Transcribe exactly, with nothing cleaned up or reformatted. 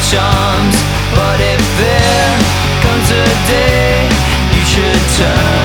charms. But if there comes a day you should turn